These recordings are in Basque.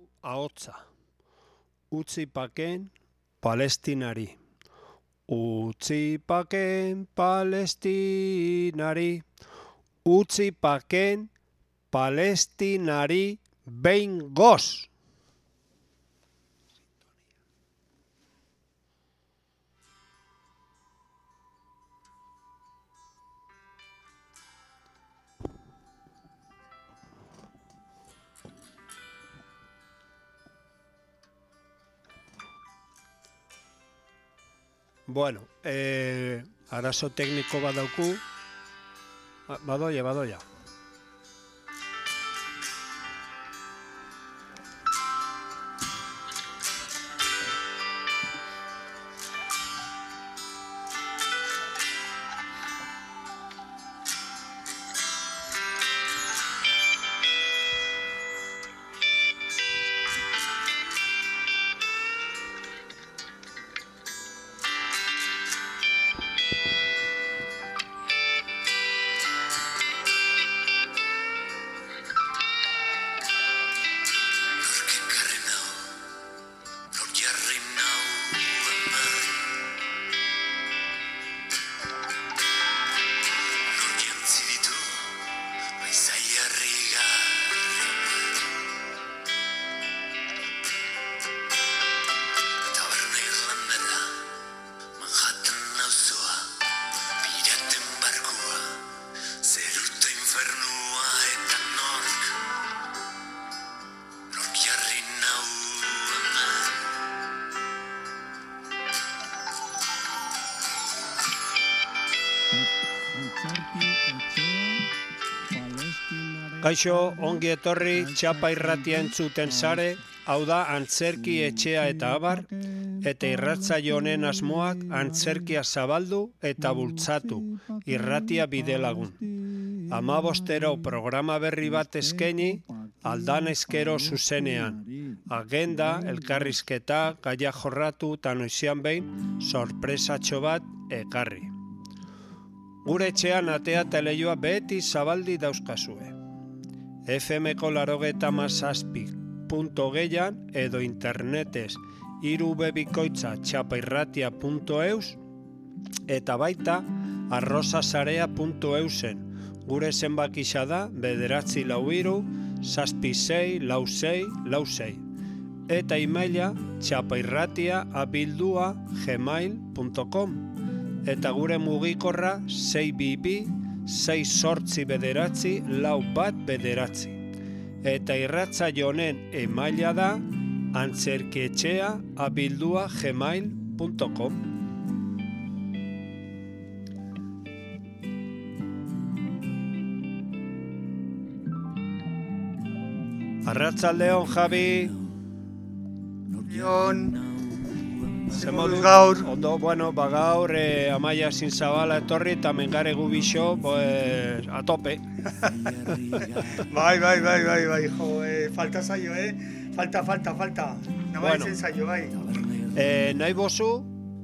ahotsa. Utzi paken Palestinari. Utzi paken Palestinari. Utzi paken Palestinari behingoz. Bueno, arazo tekniko badauku. Badoia. Kaixo, ongi etorri, txapa irratia entzuten sare, hau da Antzerki Etxea eta Abar, eta irratsaio honen asmoak antzerkia zabaldu eta bultzatu, irratia bidelagun. 15 programa berri bat eskaini, aldan ezkero zuzenean. Agenda, elkarrizketa, gaia jorratu eta noizean behin, sorpresatxo bat ekarri. Gure etxean atea eta leioa beti zabaldi dauzkazue. FM-ko 97.6.gean edo internetez irubebikoitza@txapairratia.eus eta baita arrosasarea.eusen. Gure zenbakia da 943-76-46-46 eta emaila txapairratia@gmail.com eta gure mugikorra 622-689-4 eta irratsaio honen emaila da antzerkietxea@gmail.com. Arratsaldeon, Javi. Zer moduz gaur? Ondo, bueno, gaur Amaia Zinzabala etorri eta mengare gu bixo, pues, a tope. Bai, jo, falta zaio, falta. Nabaitzen zaio, bai. Nahi bozu,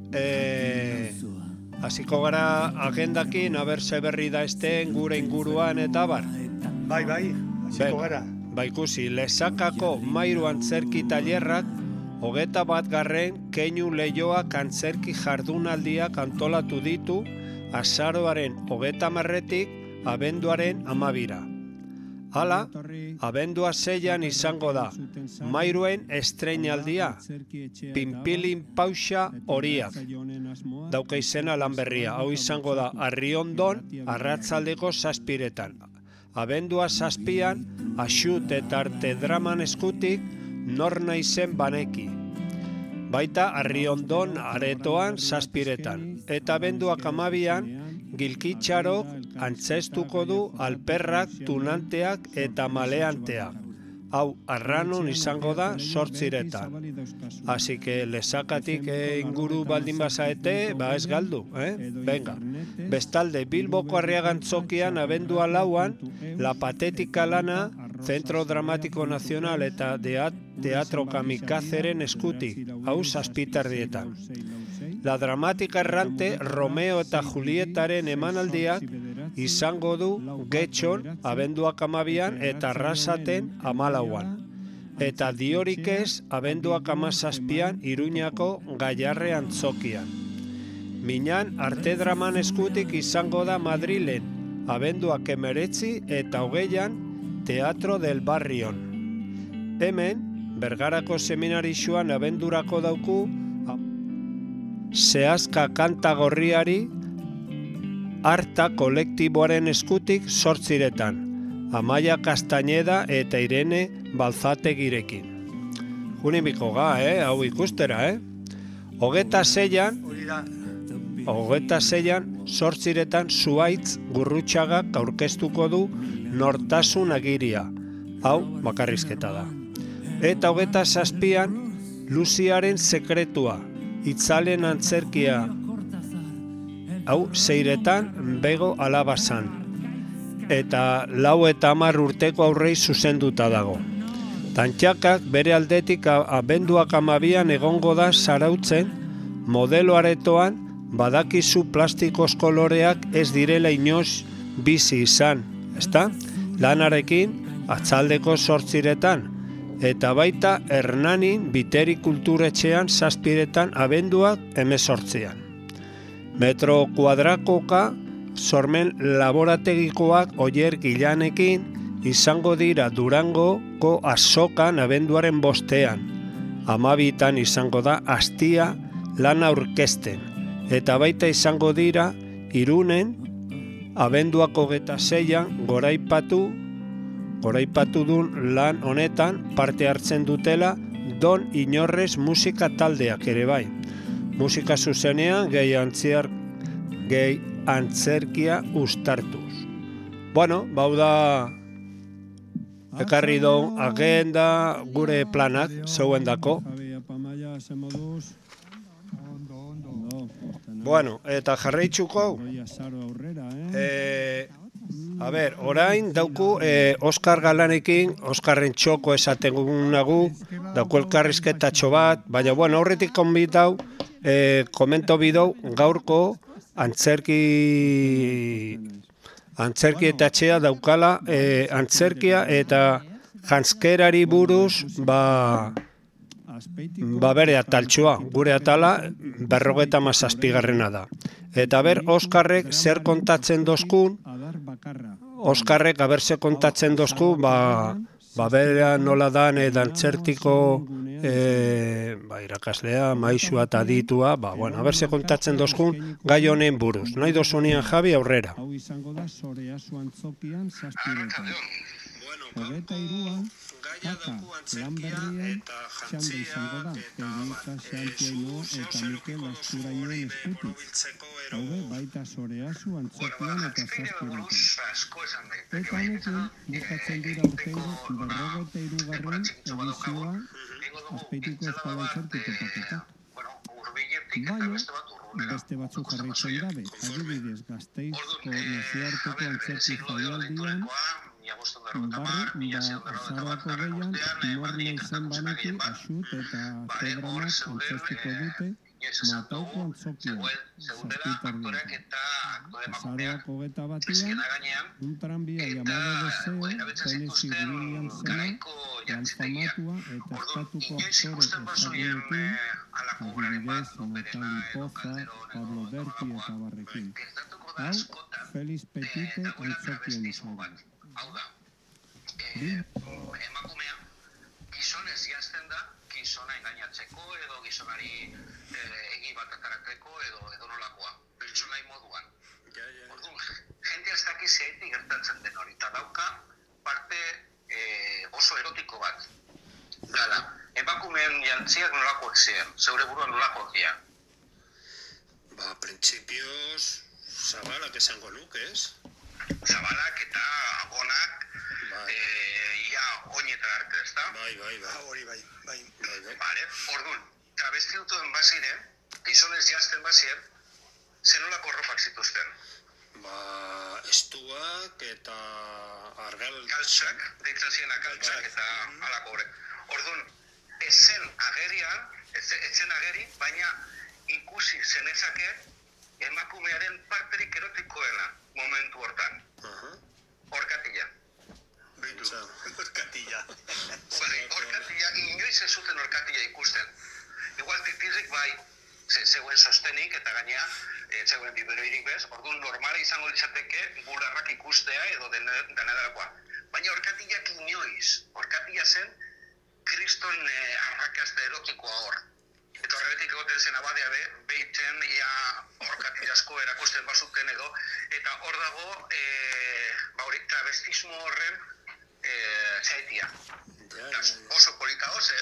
hasiko gara agendakin, aber ze berri da esteen gure inguruan eta bar. Bai, hasiko gara. Ba ikusi, Lezakako Mairu Antzerki Tailerrak 21. Keinu Leioak antzerki jardunaldiak antolatu ditu azaroaren 30-tik abenduaren 12-ra. Hala, abendua 6an izango da, Mairuen estreinaldia, Pinpilin pausa horiak. Dauka izena lan berria, hau izango da Arriondon arratsaldeko 7:00. Abendua 7an, Axut eta Arte Draman eskutik, nor naizen baneki. Baita Arriondon aretoan 7:00. Eta abenduak 12an, Gilkitxarok antzestuko du alperrak, tunanteak eta maleanteak. Hau, Arranon izango da 8:00. Así que Lezakatik inguru baldin bazaete, ez galdu, Venga. Bestalde, Bilboko Arriagantzokian abendua 4an, La Patética lana, Centro Dramático Nacional eta Teatro Kamikazeren eskutik, hau 7:30. La Dramática errante Romeo eta Julietaren emanaldiak izango du Getxon abenduak 12an eta Arrasaten 14an. eta diorik ez abenduak 17an Iruñako Gaiarre antzokian. Minan arte draman eskutik izango da Madrilen, abenduak 19 eta 20an Teatro del Barrion. Hemen, Bergarako seminarixuan abendurako dauku Zehazka kanta gorriari Arta kolektiboaren eskutik 8etan, Amaia Castañeda eta Irene Balzategirekin. Junimiko ga, hau ikustera, 26an 8etan Zuaitz Gurrutxagak aurkeztuko du Nortasun agiria, hau bakarrizketa da. Eta 27an Luziaren sekretua, Itzalen antzerkia, hau 6etan Bego Alabazan, eta 4 eta 10 urteko aurrei zuzenduta dago. Tantxakak bere aldetik abenduak 12an egongo da Zarautzen, modelo aretoan badakizu plastikoz koloreak ez direla inoiz bizi izan, ezta? Lanarekin atzaldeko 8etan, eta baita Hernanin Biteri Kulturetxean 7etan abenduak 18an. Metro kuadrakoka sormen laborategikoak Oier Gilanekin izango dira Durangoko azokan abenduaren 5ean. 12etan izango da Astia lana aurkezten, eta baita izango dira Irunen abenduak 26an goraipatu dun lan honetan parte hartzen dutela Don Inorrez musika taldeak ere bai. Musika zuzenean gehi antzerkia ustartuz. Bueno, bau da ekarri duen agenda gure planak zeuendako. Bueno, eta jarraitzuko orain dauku Oskar Galanekin, Oskarren txoko esaten nagu, dauku elkarrizketatxo bat, baina bueno, horretik konbitau, komento bidau gaurko antzerki eta txea daukala, antzerkia eta janskerari buruz, bere ataltxoa, gure atala 57. da. Eta Oskarrek zer kontatzen dozkun, Oskarrek aberse kontatzen dozku, bera nola dan dantzertiko irakaslea, maixua eta ditua, aberse kontatzen dozkun gai honen buruz. Nahi dozunian Javi aurrera. Hau izango da Zoreazu antzokian 7etan. Hogeta iruan, Kaka, lan berrien, txanda izango da, Egintza, Xantiaino eta Mikel Asturainoen eskutik. Haude, baita Zoreazu antzokian eta 7etan. Eta honekin, bukatzen dira urtengo 53. edizioa Azpeitiko Euskal Antzerki topaketa. Baina, beste batzuk jarraitzen dabe, adibidez Gasteizko nazioarteko antzerki jaialdian, Azaroako gehian, Morne izen baneki, Axut eta Tedranak antzertuko dute, Matauko antzokian, 7:30. Azaroako 21, un tranbia llamado Deseo, Tennessee Williamsena, lan famatua eta estatuko aktore ezagunekin, adibidez, Natalie Poza, Pablo Derki eta barrekin. Hau, Feliz Petite antzokien izango. Hau da, emakumea gizonez jazten da, gizona engainatzeko edo gizonari egi bat ataratzeko edo nolakoa, pertsonai moduan. Orduan, jente ez daki zehaitik gertatzen den hori, eta dauka parte oso erotiko bat. Gala, emakumeen jantziak nolakoak ziren, zeure buruan nolakoak dira? Printzipioz, zabalak esango nuke, ez? Zabalak eta abonak, ia oinetara arte, ez da? Bai. Hori bai. Vale, orduan, travestituen baziren, gizonez jazten baziren, zenolako ropak zituzten? Estuak eta argal... Kaltzak, deitzen ziren kaltzak eta alako horrek. Orduan, ezen ageri, baina ikusi zenezake emakumearen parterik erotikoena momentu hortan. Horkatila. Orkatila. Orkatila, inoiz ez zuten orkatila ikusten. Igual titirrik bai, zegoen sostenik eta gainea, zegoen biberoirik bez, orduan normala izango litzateke bularrak ikustea edo denedarakoa. Baina orkatilak inoiz, orkatila zen kriston arrakasta erotikoa hor. Eta horretik egoten zen abadea behitzen orkatila asko erakusten bazuten edo, eta hor dago travestismo horren zaitia. Oso polita oze,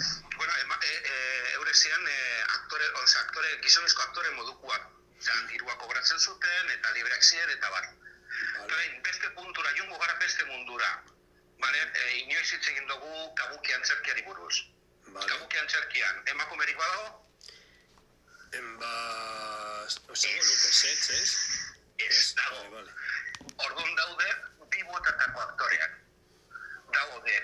eurek ziren gizonezko aktore modukoak. Dirua kobratzen zuten eta libreak ziren eta bar. Beste puntura, jungo gara beste mundura. Inoiz hitz egin dugu kabuki antzerkiari buruz. Kabuki antzerkian, emakumerik badago? Ez dago. Orduan daude, bi botatako aktoreak. Daude,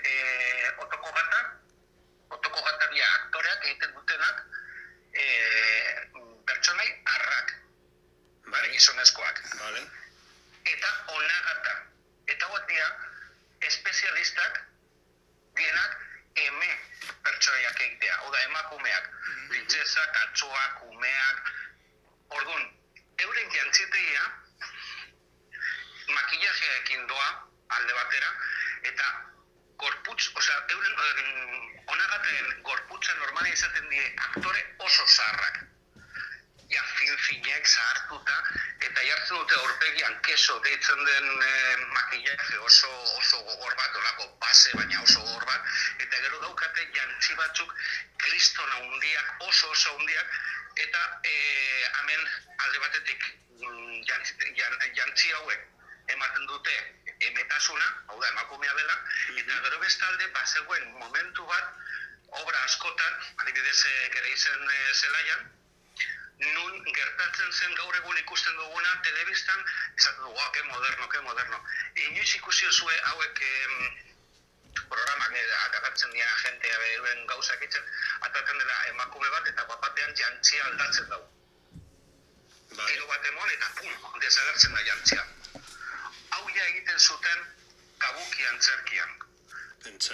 otoko gataria aktoreak egiten dutenak pertsonai arrak, gizonezkoak. Eta onagata. Eta hauek dira, espezialistak dienak eme pertsonaiak egitea, hau da emakumeak, printzesak, atzoak, umeak. Orduan, euren jantzitegia makillajeekin doa alde batera, eta gorputz, euren onagaten gorputzen normala izaten die aktore oso zaharrak. Fin-finek zahartuta, eta jartzen dute aurpegian keso deitzen den makillaje oso gogor bat, olako base, baina oso gogor bat, eta gero daukate jantzi batzuk kristona hundiak, oso hundiak, eta hemen alde batetik jantzi hauek ematen dute emetasuna, hau da emakumea dela, eta gero bestalde bazegoen momentu bat, obra askotan, adibidez Gereizen zelaian, nun gertatzen zen gaur egun ikusten duguna telebistan, esaten dugu, que moderno. Inoiz ikusi zuen hauek programak agartzen dira jentea behuen gauzak itzen, atatzen dela emakume bat eta bapatean jantzia aldatzen dugu. Gero bat emon eta pum, desagertzen da jantzia. Hau ja egiten zuten kabuki antzerkian. Pentsa.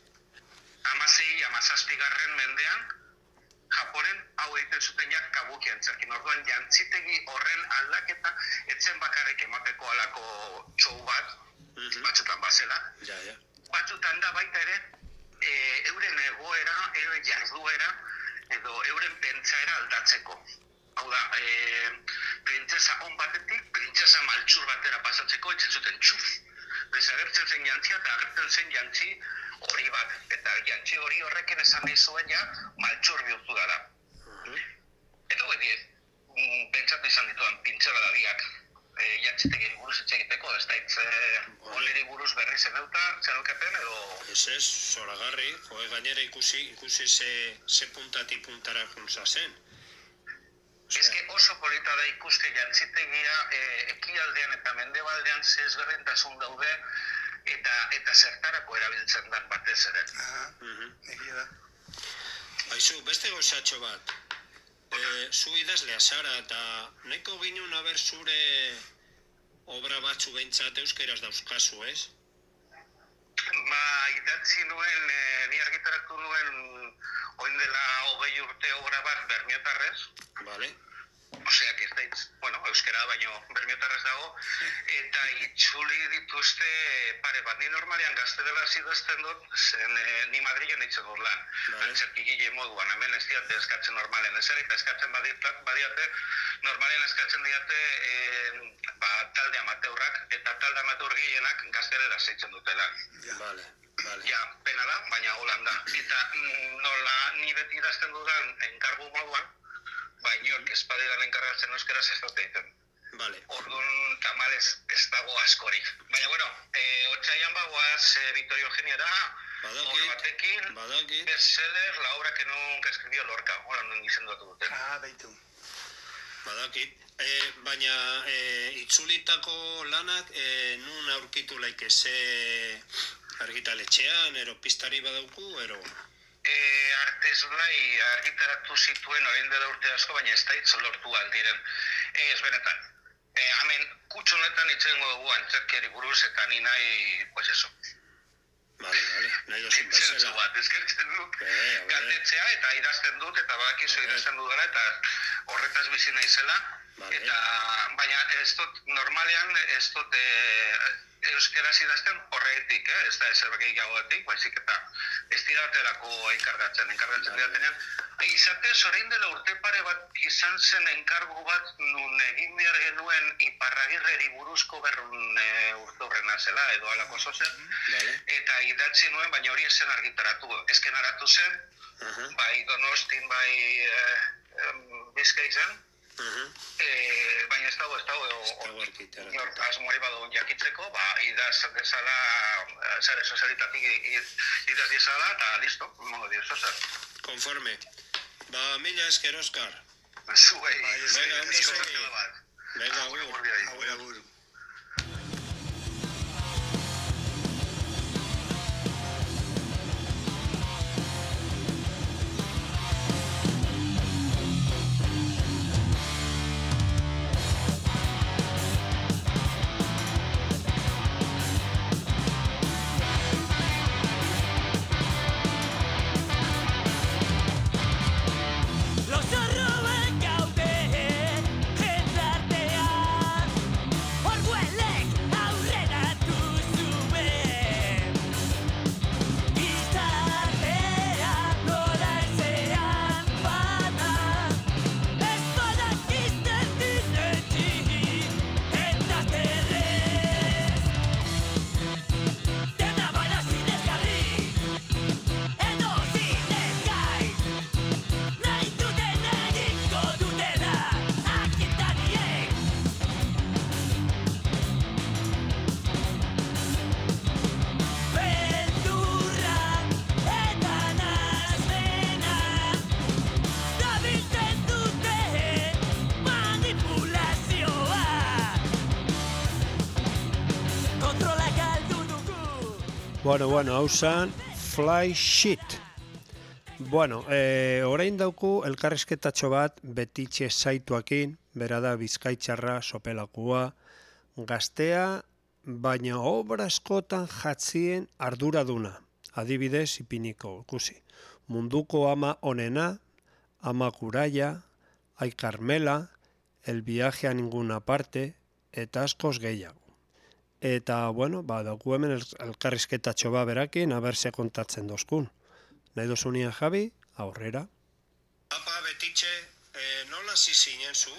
16-17 mendean, Japonen hau egiten zuten ja kabuki antzerkin. Orduan jantzitegi horren aldaketa etzen bakarrik emateko alako txou bat, batzutan bazela. Batzutan da baita ere, euren egoera, euren jarduera, edo euren pentsaera aldatzeko. Hau da, printzesa on batetik, printzesa maltsur batera pasatzeko, etzen zuten txuf. Desagertzen zen jantzia eta agertzen zen jantzi hori bat. Eta jantzi hori horrekin esan nahi zuen ja maltsur bihurtu dara. Eta hori die, pentsatu izan dituan pintzela da biak jantzitegiri buruz hitz egiteko, ez da hitz onleri buruz berri zeneukaten edo... Ez, zoragarri, gainera ikusi ze puntati puntara juntza zen. Ez que oso polita da ikuste jantzitegia ekialdean eta mendebaldean ze ezberdintasun daude eta zertarako erabiltzen den batez ere. Egia da. Aizu, beste gozatxo bat. Zu idazlea zara eta nahiko ginen haber zure obra batzu behintzat euskeraz dauzkazu, ez? Idatzi nuen, ni argitaratu nuen oin dela 20 urte obra bat bermiotarrez. Vale. Oseak ez daitz, euskera baino bermiotarrez dago, eta itzuli dituzte pare bat. Ni normalean gazte dela zidazten dut, zen ni Madrilen eitzen dut lan. Antzerkigile moduan, hemen ez diate eskatzen normalen ezer, eta eskatzen badiate, normalen eskatzen diate talde amateurrak, eta talde amateur gehienak gaztelera zeitzen dutela. Vale. Ja, pena da, baina holan da. Eta nola ni beti idazten dudan enkargu moduan, baina espadidan enkargatzen euskeraz ez dut egiten. Orduan tamalez ez dago askorik. Baina, otsaian bagoaz Victorio Eugeniara, obra batekin, bestseller, la obra que nunca escribió Lorca. Hola, non izendatu duten. Baitu. Badakit. Baina itzulitako lanak nun aurkitu laike ze argitaletxean, ero pistari badauku, ero... Artezlai argitaratu zituen orain dela urte asko, baina ez da hitz lortu aldiren. Ez benetan. Hemen kutsu honetan itzengo dugu antzerkiari buruz eta ni nahi, pues eso, Bale, nahi dozun bezala. Bat, eskertzen dut, galdetzea eta idazten dut, eta badakizu idazten dudala, eta horretaz bizi naizela. Eta, baina normalean ez dut euskeraz idazten horretik, ez da ezer gehiagoetik, baizik eta ez diratelako enkargatzen didatenean. Izatez, orain dela urte pare bat izan zen enkargu bat nun egin behar genuen Iparragirreri buruzko berrun urturrena zela, edo alako zozen, eta idatzi nuen, baina hori esen argitaratu, eskenaratu zen, bai Donostin, bai Bizkaizen, baina ez dago asmoari badu jakitzeko, idaz dezala, zare sozialitatik idaz dezala, eta listo, mongo dio, zozer. Konforme. Mila esker, Oskar. Zuei. Venga, ondo segi. Venga, agur. Bueno, hau zen Fly Shit. Orain dauku elkarrizketatxo bat Betitxe Zaituakin, bera da Bizkaitzarra, sopelakua, gaztea, baina obra askotan jatzien arduraduna. Adibidez, ipiniko, ikusi. Munduko ama onena, ama Kuraia, Ai Carmela, El viaje a ninguna parte, eta askoz gehiago. Eta, dauku hemen elkarrizketatxo bat berakin, aberse kontatzen dozkun. Nahi dozunian, Javi, aurrera. Apa, Betitxe, nola zizinen zu?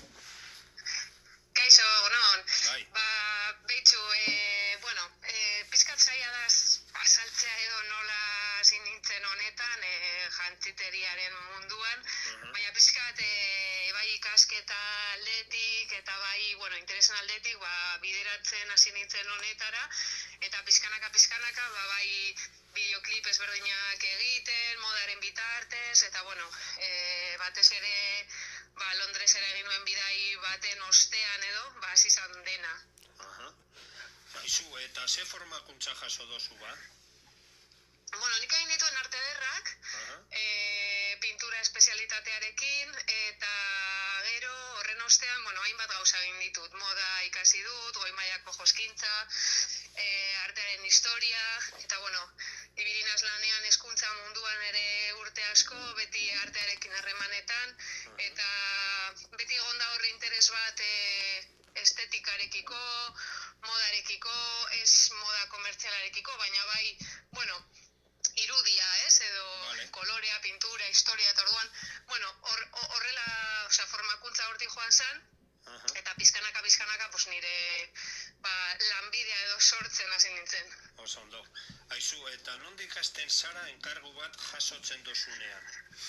Kaixo, non? Bai. Beitzu, pizkat zaila da azaltzea edo nola zinintzen honetan jantziteriaren munduan, baina pizkat bai ikasketa aldetik eta bai, interesen aldetik bideratzen hasi nintzen honetara, eta pizkanaka, bai bideoklip ezberdinak egiten, modaren bitartez, eta batez ere Londresera egin nuen bidai baten ostean edo, hasi izan dena. Izu, eta ze formakuntza jaso dozu ba? Nik egin dituen arte ederrak, pintura espezialitatearekin, eta gero horren ostean, hainbat gauza egin ditut. Moda ikasi dut, goi mailako joskintza, artearen historia, eta ibili naiz lanean hezkuntza munduan ere urte asko, beti artearekin harremanetan, eta beti egon da hor interes bat estetikarekiko, modarekiko, ez moda komertzialarekiko, baina bai, irudia, edo kolorea, pintura, historia, eta orduan, horrela, formakuntza hortik joan zen, eta pizkanaka, nire lanbidea edo sortzen hasi nintzen. Oso ondo. Aizu, eta nondik hasten zara enkargu bat jasotzen dozunean?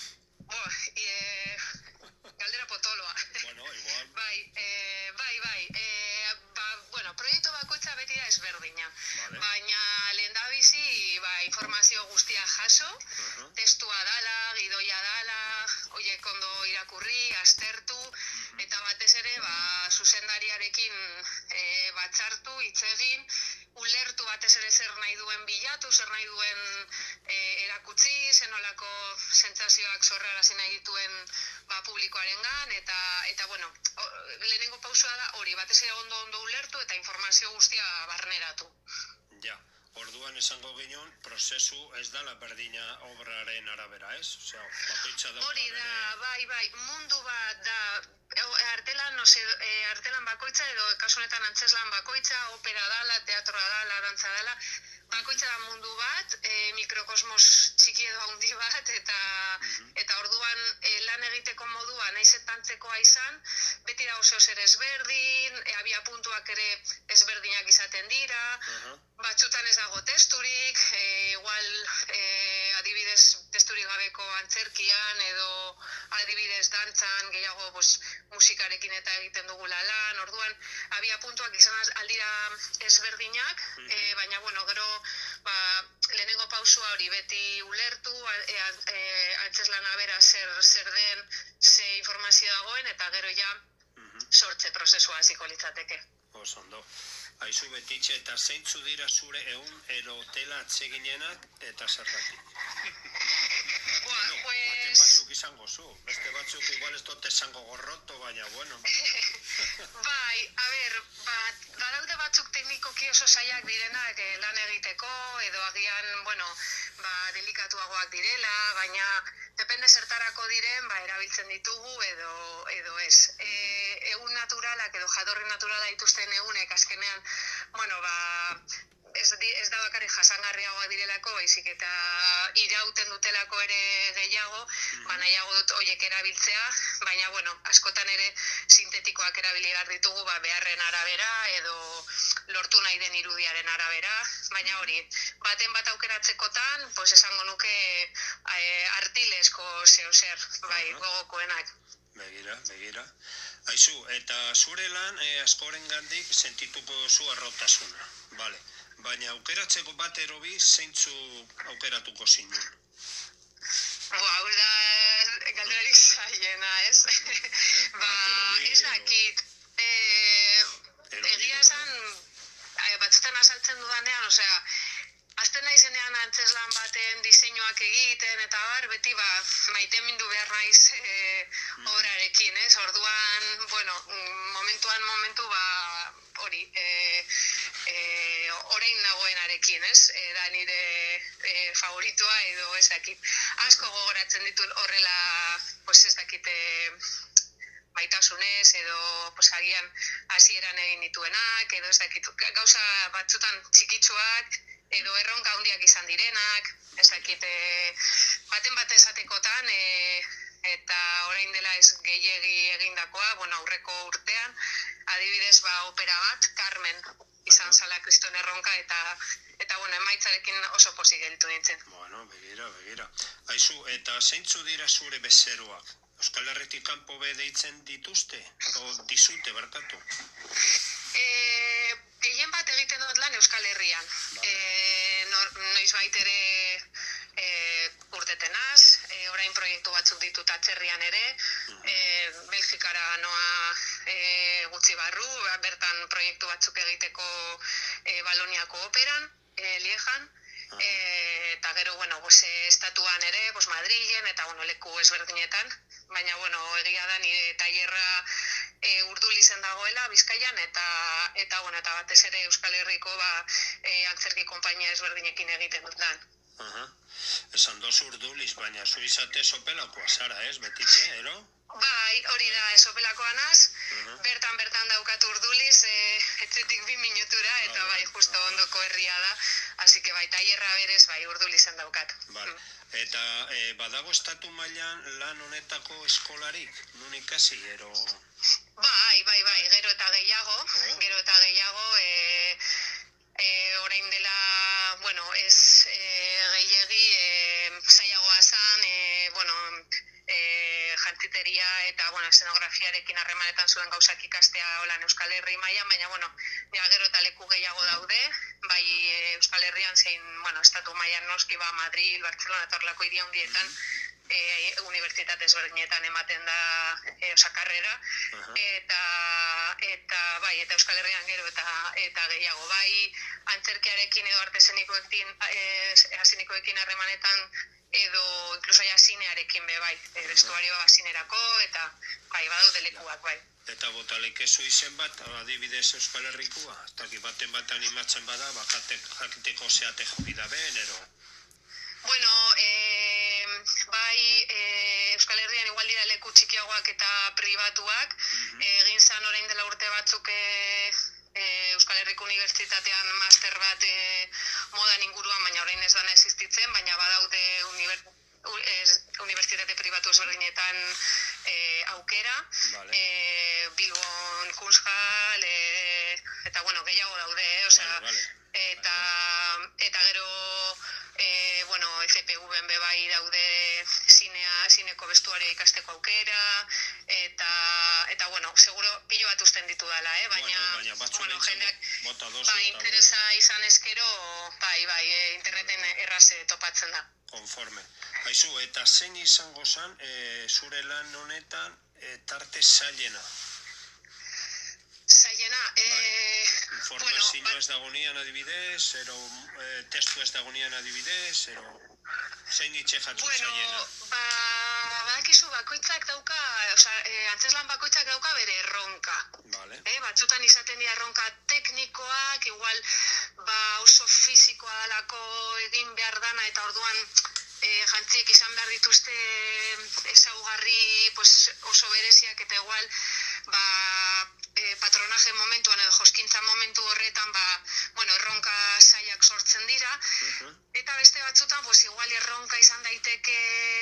Galdera potoloa. Igual. Bai. Proiektu bakoitza beti da ezberdina. Baina lehendabizi informazio guztia jaso, testua dala, gidoia dala, horiek ondo irakurri, aztertu, eta batez ere zuzendariarekin batzartu, hitz egin, ulertu batez ere zer nahi duen bilatu, zer nahi duen erakutsi, zenolako sentsazioak sorrarazi nahi dituen publikoarengan, eta lehenengo pausua da hori, batez ere ondo ulertu eta informazio guztia barneratu. Ja, Orduan esango ginen, prozesu ez dala berdina obraren arabera, ez? Osea, bakoitza dauka Hori da, bai, mundu bat da, artelan bakoitza edo kasu honetan antzeslan bakoitza, opera dala, teatroa dala, dantza dala, bakoitza da mundu bat, mikrokosmos txiki edo handi bat, eta orduan lan egiteko modua nahiz tantzekoa izan, beti da oso zer ezberdin, abia puntuak ere ezberdinak izaten dira, batzutan ez dago testurik, igual adibidez testurik gabeko antzerkian edo adibidez dantzan gehiago musikarekin eta egiten dugula lan, orduan abia puntuak izan aldira ezberdinak, baina gero lehenengo pausua hori beti ulertu, antzeslana bera zer den, ze informazio dagoen, eta gero ja sortze prozesua hasiko litzateke. Oso ondo. Aizu Betitxe, eta zeintzu dira zure ehun erotela atseginenak eta zergatik? Baten batzuk izango zu, beste batzuk igual ez dut esango gorroto, baina bueno. Bai, badaude batzuk teknikoki oso zailak direnak lan egiteko, edo agian, delikatuagoak direla, baina depende zertarako diren, erabiltzen ditugu edo ez. Egun naturalak edo jatorri naturala dituzten egunek azkenean, ez da bakarrik jasangarriagoak direlako, baizik eta irauten dutelako ere gehiago, nahiago dut horiek erabiltzea, baina askotan ere sintetikoak erabili behar ditugu beharren arabera edo lortu nahi den irudiaren arabera, baina hori, baten bat aukeratzekotan, esango nuke artilesko zeozer, gogokoenak. Begira. Aizu, eta zure lan askorengandik sentituko zu arrotasuna, bale. Baina aukeratzeko bat erobi zeintzu aukeratuko zinuen? Hau da galderarik zailena, ez? Ez dakit. Egia esan, batzutan azaltzen dudanean, azten naizenean antzeslan baten diseinuak egiten, eta beti maitemindu behar naiz obrarekin, ez? Orduan, momentu hori, orain nagoenarekin, ez? Da nire favoritoa edo ez dakit. Asko gogoratzen ditut horrela, ez dakit, maitasunez edo agian hasieran egin dituenak, edo ez dakit, gauza batzutan txikitsuak, edo erronka handiak izan direnak, ez dakit, baten bat esatekotan, eta orain dela ez gehiegi egindakoa, aurreko urtean, adibidez, opera bat, Carmen, izan zala kriston erronka, eta emaitzarekin oso pozik gelditu nintzen. Begira. Aizu, eta zeintzu dira zure bezeroak? Euskal Herritik kanpo deitzen dituzte? O dizute, barkatu? Gehien bat egiten dut lan Euskal Herrian. Noizbait ere urtetenaz, orain proiektu batzuk ditut atzerrian ere, Belgikara noa gutxi barru, bertan proiektu batzuk egiteko Baloniako operan, Liejan, eta gero, estatuan ere, Madrilen, eta leku ezberdinetan, baina, egia da nire tailerra Urdulizen dagoela, Bizkaian, eta batez ere Euskal Herriko antzerki konpainia ezberdinekin egiten dut lan. Esan dozu Urduliz, baina zu izatez opelakoa zara, ez, Betitxe, ero? Bai, hori da, ez opelakoa naz, bertan daukat Urduliz, etzetik 2 minutura, eta justo ondoko herria da, hasi que tailerra berez, Urdulizen daukat. Eta badago estatu mailan lan honetako eskolarik, nun ikasi, ero? Bai, gero eta gehiago, orain dela, ez gehiegi, zailagoa zan, jantziteria eta eszenografiarekin harremanetan zuen gauzak ikastea holan Euskal Herri mailan, baina gero eta leku gehiago daude, bai Euskal Herrian zein estatu mailan noski Madrid, Barcelona eta horrelako hiri handietan, unibertsitate ezberdinetan ematen da karrera, eta Euskal Herrian gero eta gehiago, bai antzerkiarekin edo arte eszenikoekin harremanetan, edo inkluso zinearekin bestuarioa zinerako, eta badaude lekuak, Eta botalik ezu izen bat, adibidez Euskal Herrikoa, ez dakit baten bat animatzen bada, jakiteko zeate joki da behen, ero? Bueno, bai, Euskal Herrian igual dira leku txikiagoak eta pribatuak, egin zan orain dela urte batzuk Euskal Herriko Unibertsitatean master bat modan inguruan, baina orain ez dana existitzen, baina badaude unibertsitate pribatu ezberdinetan aukera, vale. Bilbon, Kunstjal, eta bueno, gehiago daude, vale. Eta gero FPV-en bai daude zineko bestuaria ikasteko aukera, eta bueno, seguro pilo bat usten ditu dela, baina jendeak interesa izan eskero, bai, interneten erraz topatzen da. Konforme. Haizu, eta zein izango zen zure lan honetan tarte zailena? Zailena, informazio ez dagonian adibidez, ero testu ez dagonian adibidez, ero zein itxe jatzu zailena? Badakizu bakoitzak dauka, antzeslan bakoitzak dauka bere erronka. Vale. Batzutan izaten dira erronka teknikoak, igual oso fisikoa dalako egin behar dana, eta orduan jantziek izan behar dituzte ezaugarri oso bereziak, eta igual patronaje momentuan edo joskintza momentu horretan erronka zailak sortzen dira, eta beste batzutan igual erronka izan daiteke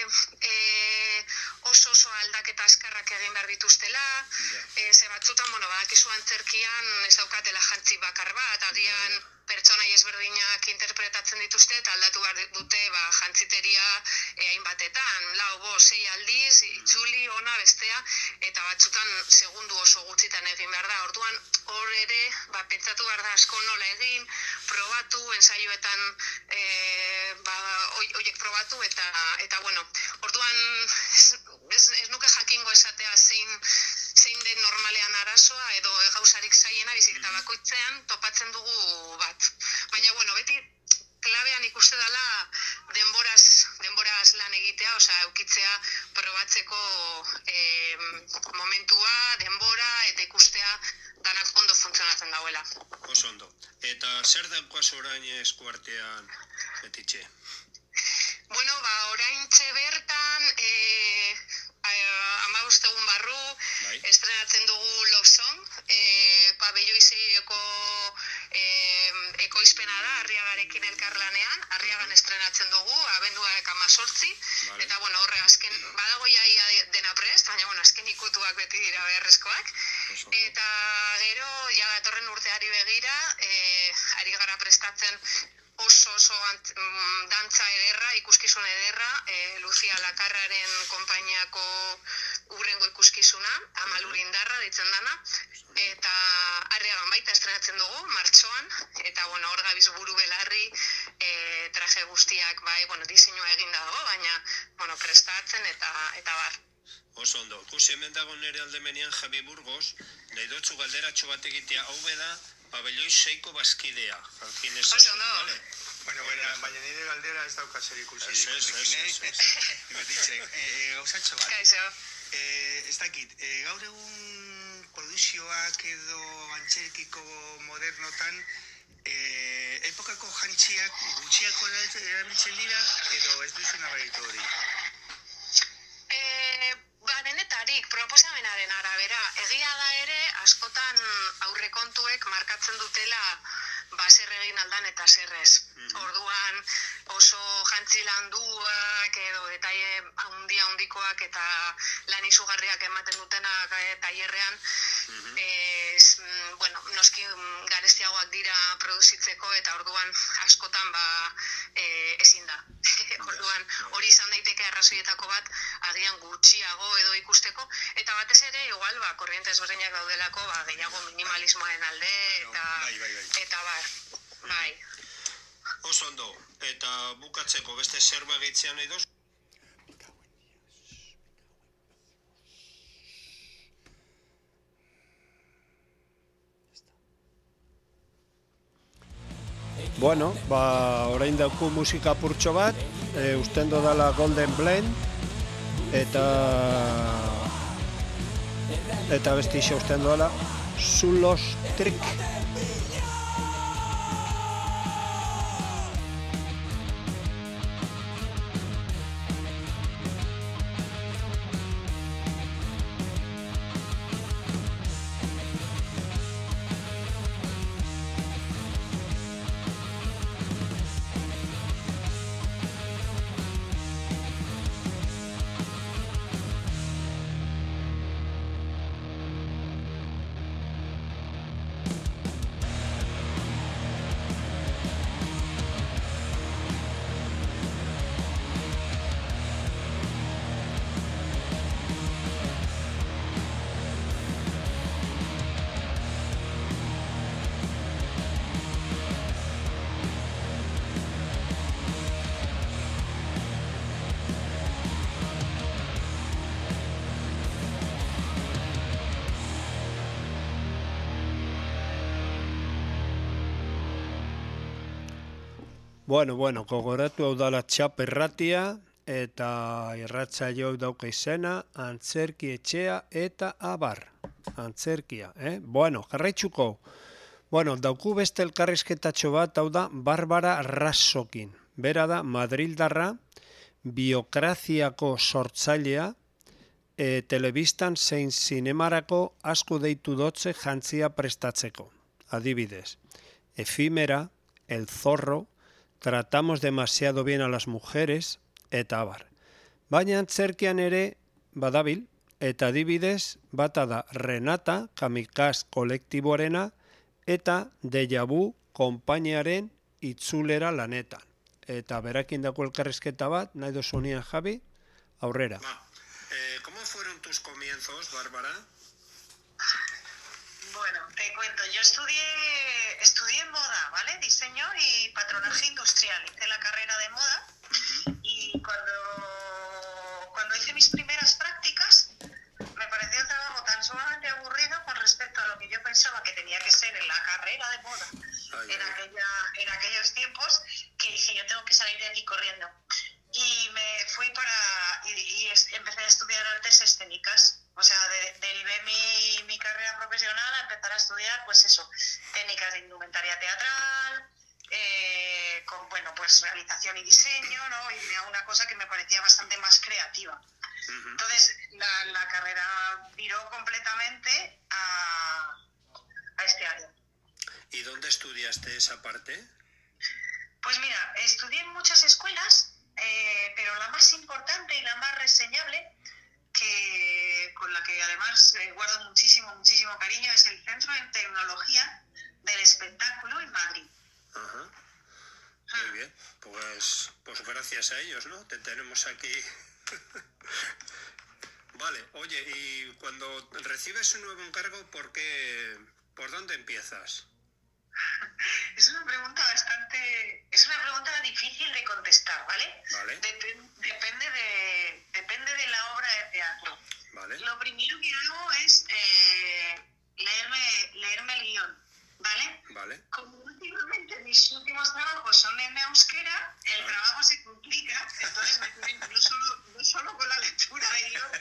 oso aldaketa azkarrak egin behar dituztela, ze batzutan badakizu antzerkian ez daukatela jantzi bakar bat, agian pertsonai ezberdinak interpretatzen dituzte eta aldatu behar dute jantziteria hainbatetan, 6 aldiz, itzuli, ona, bestea, eta batzutan segundu oso gutxitan egin behar da. Orduan, hor ere, pentsatu behar da asko nola egin, probatu, ensaioetan horiek probatu, eta bueno, orduan ez nuke jakingo esatea zein den normalean arazoa edo gauzarik zaiena, bizik eta bakoitzean topatzen dugu bat. Baina, bueno, beti klabean ikuste dela denboraz lan egitea, eukitzea probatzeko momentua, denbora, eta ikustea danak ondo funtzionatzen dauela. Oso ondo. Eta zer daukoaz orain eskuartean, Betitxe? Bueno, oraintxe bertan, 15 egun barru, estrenatzen dugu Love Song, Pabelloi Zeieko ekoizpena da, Arriagarekin elkarlanean, Arriagan estrenatzen dugu, abenduak 18, eta horre azken, badago jaia dena prest, baina azken ikutuak beti dira beharrezkoak, eta gero, datorren urteari begira, ari gara prestatzen oso dantza ederra, ikuskizun ederra, Lucia Lakarraren konpainiako urrengo ikuskizuna, Amalurindarra ditzen dana, eta Arriagan baita estrenatzen dugu, martxoan, eta hor gabiz buru belarri, traje guztiak, diseinua eginda dago, baina prestatzen eta bar. Oso ondo, ikusi hemen dago nire aldemenian Javi Burgos, nahi dotzu galderatxo bat egitea, hau beda, Pabelloi Zeiko bazkidea, jalkin ezazun, bale? Bueno, baina nire galdera ez dauka zer ikusi. Ez. Gauzatxo bat. Kaixo. Ez dakit, gaur egun produzioak edo antzerkiko modernotan epokako jantziak gutxiako erabiltzen dira edo ez duzu nabaritu hori? Denetarik, proposamenaren arabera, egia da ere, askotan aurrekontuek markatzen dutela zer egin aldan eta zerrez. Orduan oso jantzi landuak edo detaile handikoak eta lan izugarriak ematen dutenak tailerrean, noski garestiagoak dira produzitzeko eta orduan askotan ezin da. Orduan hori izan daiteke arrazoietako bat agian gutxiago edo ikusteko, eta batez ere igual korriente ezberdinak daudelako gehiago minimalismoaren alde eta bar. Bai. Oso ondo, eta bukatzeko beste zerba gehitzean nahi doz? Bueno, orain dauku musika purtxo bat, ustendo dala Golden Blend, eta eta besti xausten doala, Zulos Trik. Bueno, gogoratu hau dala Txapa irratia, eta irratsaioak dauka izena, Antzerki etxea eta abar. Antzerkia, Bueno, jarraitzuko. Bueno, dauku beste elkarrizketatxo bat, hau da Barbara Rassokin. Bera da Madrildarra, biokraziako sortzailea, telebistan zein zinemarako asko deitu dotze jantzia prestatzeko. Adibidez, Efímera, El Zorro, Tratamos demasiado bien a las mujeres, eta abar. Baina antzerkian ere badabil, eta adibidez bata da Renata, Kamikaz kolektiboarena, eta Deja Vu konpainiaren itzulera lanetan. Eta berakin dako elkarrizketa bat, nahi dozunian Javi, aurrera. ¿Cómo fueron tus comienzos, Bárbara? Bueno, te cuento, yo estudié moda, ¿vale? Diseño y patronaje industrial. Hice la carrera de moda y cuando hice mis primeras prácticas me pareció el trabajo tan sumamente aburrido con respecto a lo que yo pensaba que tenía que ser en la carrera de moda en aquellos tiempos, que dije, yo tengo que salir de aquí corriendo. Y me fui y empecé a estudiar artes escénicas. O sea, derivé mi carrera profesional a empezar a estudiar, pues eso, técnicas de indumentaria teatral, con, bueno, pues realización y diseño, ¿no? Y a una cosa que me parecía bastante más creativa. Entonces, la carrera viró completamente a este área. ¿Y dónde estudiaste esa parte? Pues mira, estudié en muchas escuelas, pero la más importante y la más reseñable, con la que además guardo muchísimo cariño, es el Centro de Tecnología del Espectáculo en Madrid. Ajá. Muy bien, pues gracias a ellos, ¿no? Te tenemos aquí. Vale, oye, y cuando recibes un nuevo encargo, ¿por dónde empiezas? Es una pregunta difícil de contestar, ¿vale? Vale. Depende de la obra de teatro. Vale. Lo primero que hago es leerme el guión, ¿vale? Vale. Como últimamente mis últimos trabajos son en euskera, el trabajo se complica, entonces no solo con la lectura de guión,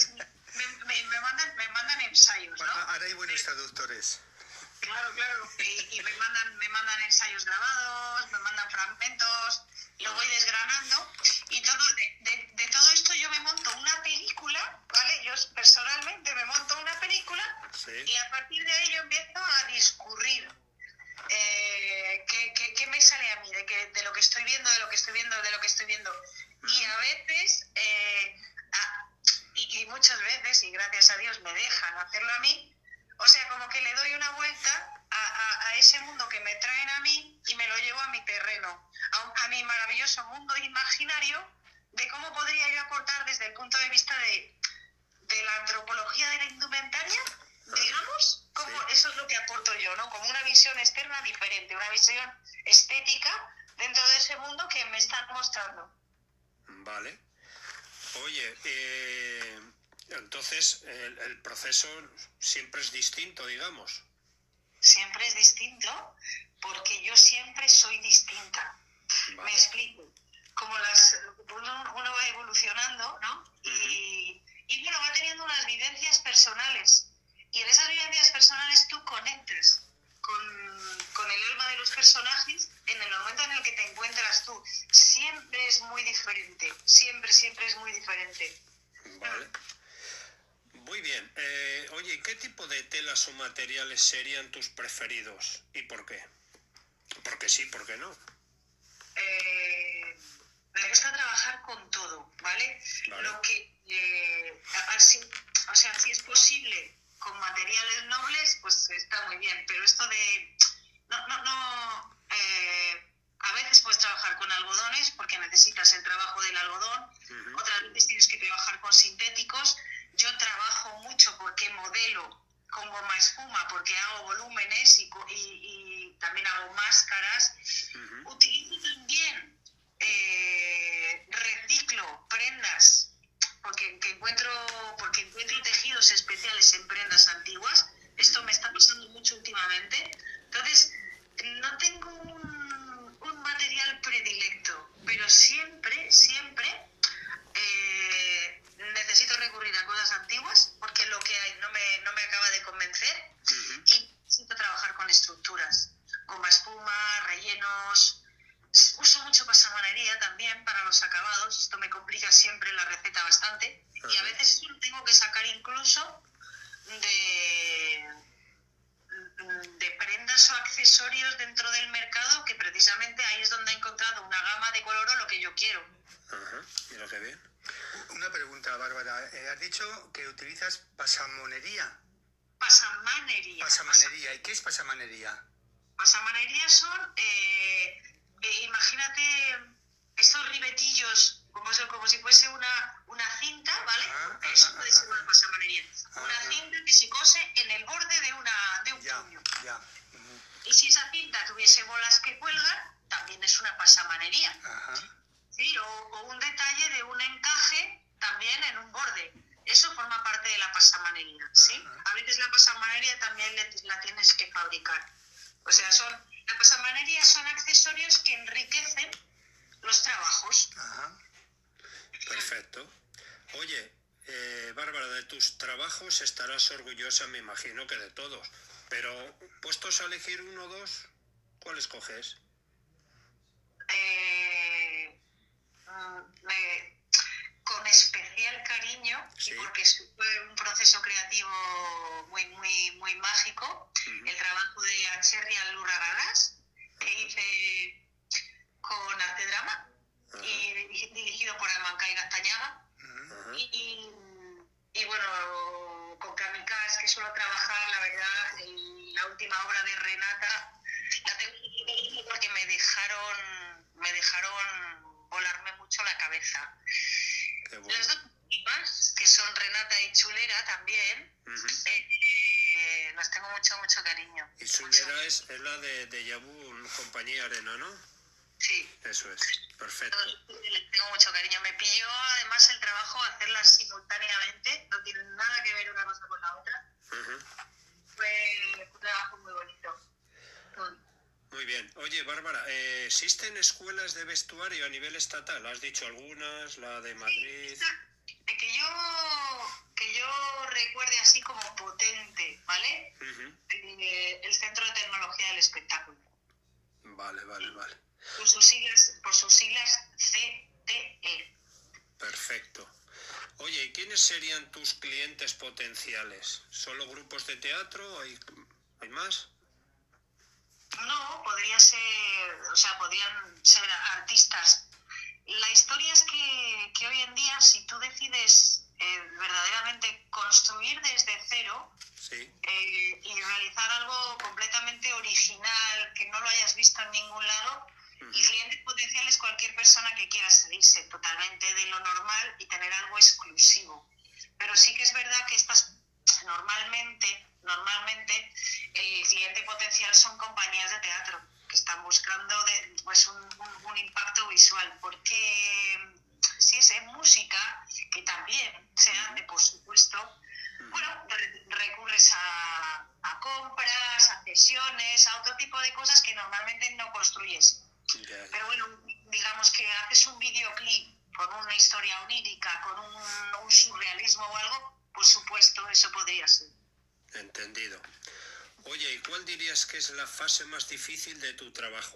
me mandan ensayos, ¿no? Ahora hay buenos traductores. Claro, y me mandan ensayos grabados, me mandan fragmentos, lo voy desgranando y de todo esto yo me monto una película, ¿vale? Yo personalmente me monto una película, sí. Y a partir de ahí yo empiezo a discurrir qué me sale a mí, de lo que estoy viendo, y a veces, y muchas veces, y gracias a Dios me dejan hacerlo a mí. O sea, como que le doy una vuelta a ese mundo que me traen a mí y me lo llevo a mi terreno, a mi maravilloso mundo imaginario de cómo podría yo aportar desde el punto de vista de la antropología de la indumentaria, digamos, como sí. Eso es lo que aporto yo, ¿no? Como una visión externa diferente, una visión estética dentro de ese mundo que me están mostrando. Vale. Oye, entonces, el proceso siempre es distinto, digamos. Siempre es distinto porque yo siempre soy distinta. Vale. Me explico. Como uno va evolucionando, ¿no? Y bueno, va teniendo unas vivencias personales conectas con el alma de los personajes en el momento en el que te encuentras tú. Siempre es muy diferente, siempre es muy diferente. Vale. Muy bien. Oye, ¿qué tipo de telas o materiales serían tus preferidos y por qué? Porque sí, ¿por qué no? Me gusta trabajar con todo, ¿vale? Vale. Lo que, si es posible con materiales nobles, pues está muy bien, pero esto de... a veces puedes trabajar con algodones porque necesitas el trabajo del algodón, otras veces tienes que trabajar con sintéticos. Yo trabajo mucho porque modelo con goma espuma, porque hago volúmenes y también hago máscaras. Utilizo también, reciclo prendas, porque encuentro tejidos especiales en prendas antiguas. Esto me está pasando mucho últimamente. Entonces, no tengo un material predilecto, pero siempre necesito recurrir a cosas antiguas porque lo que hay no me acaba de convencer. Y necesito trabajar con estructuras, goma espuma, rellenos. Uso mucho pasamanería también para los acabados. Esto me complica siempre la receta bastante. Y a veces lo tengo que sacar incluso de prendas o accesorios dentro del mercado, que precisamente ahí es donde he encontrado una gama de color o lo que yo quiero. Mira qué bien. Una pregunta, Bárbara. Has dicho que utilizas pasamanería. Pasamanería. ¿Y qué es pasamanería? Pasamanería son, imagínate estos ribetillos como si fuese una cinta, ¿vale? Eso puede ser una pasamanería. Una cinta que se cose en el borde de un puño. Y si esa cinta tuviese bolas que cuelgan, también es una pasamanería. ¿Sí? O un detalle de un encaje también en un borde. Eso forma parte de la pasamanería, ¿sí? A veces la pasamanería también la tienes que fabricar. O sea, la pasamanería son accesorios que enriquecen los trabajos. Perfecto. Oye, Bárbara, de tus trabajos estarás orgullosa, me imagino que de todos. Pero, puestos a elegir uno o dos, ¿cuál escoges? Con especial cariño, ¿Sí? Porque fue un proceso creativo muy mágico, el trabajo de Atxerrian Lurragaras, que hice con Artedrama y dirigido por Amancay Gaztañaga. Y bueno, con Kamikaze, que suelo trabajar, la verdad, la última obra de Renata, la tengo porque me dejaron volarme mucho la cabeza. Qué bueno. Las dos últimas, que son Renata y Chulera también, las tengo mucho cariño. Y Chulera es la de Yabú, Compañía Arena, ¿no? Sí. Eso es, perfecto. Les tengo mucho cariño. Me pilló además el trabajo hacerlas simultáneamente, no tienen nada que ver una cosa con la otra. Fue un trabajo muy bonito. Muy bien. Oye, Bárbara, ¿existen escuelas de vestuario a nivel estatal? Has dicho algunas, la de Madrid. De que yo recuerde así como potente, ¿vale? El Centro de Tecnología del Espectáculo. Vale. Por sus siglas CTE. Perfecto. Oye, ¿y quiénes serían tus clientes potenciales? ¿Solo grupos de teatro? ¿Hay más? No, podrían ser artistas. La historia es que hoy en día, si tú decides verdaderamente construir desde cero, y realizar algo completamente original, que no lo hayas visto en ningún lado, y clientes potenciales cualquier persona que quiera salirse totalmente de lo normal y tener algo exclusivo. Pero sí que es verdad que estas normalmente el cliente potencial son compañías de teatro que están buscando un impacto visual, porque si es en música, que también se hace, por supuesto, bueno, recurres a compras, a cesiones, a otro tipo de cosas que normalmente no construyes. Pero bueno, digamos que haces un videoclip con una historia onírica, con un surrealismo o algo, por supuesto, eso podría ser. Entendido. Oye, ¿y cuál dirías que es la fase más difícil de tu trabajo?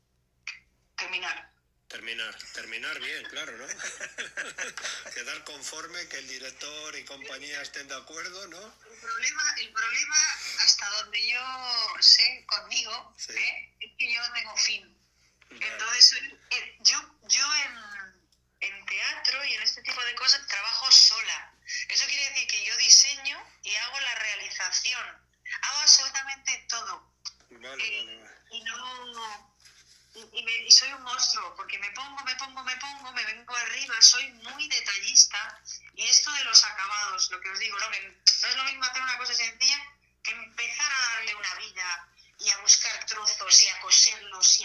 Terminar bien, claro, ¿no? Quedar conforme, que el director y compañía estén de acuerdo, ¿no? El problema hasta donde yo sé conmigo, Sí. Es que yo no tengo fin. Vale. Entonces, yo en teatro y en este tipo de cosas trabajo sola. Eso quiere decir que yo diseño y hago la realización. Hago absolutamente todo. Vale. Y no... Y soy un monstruo, porque me pongo, me vengo arriba, soy muy detallista. Y esto de los acabados, lo que os digo, ¿no? Que no es lo mismo hacer una cosa sencilla que empezar a darle una vida y a buscar trozos y a coserlos y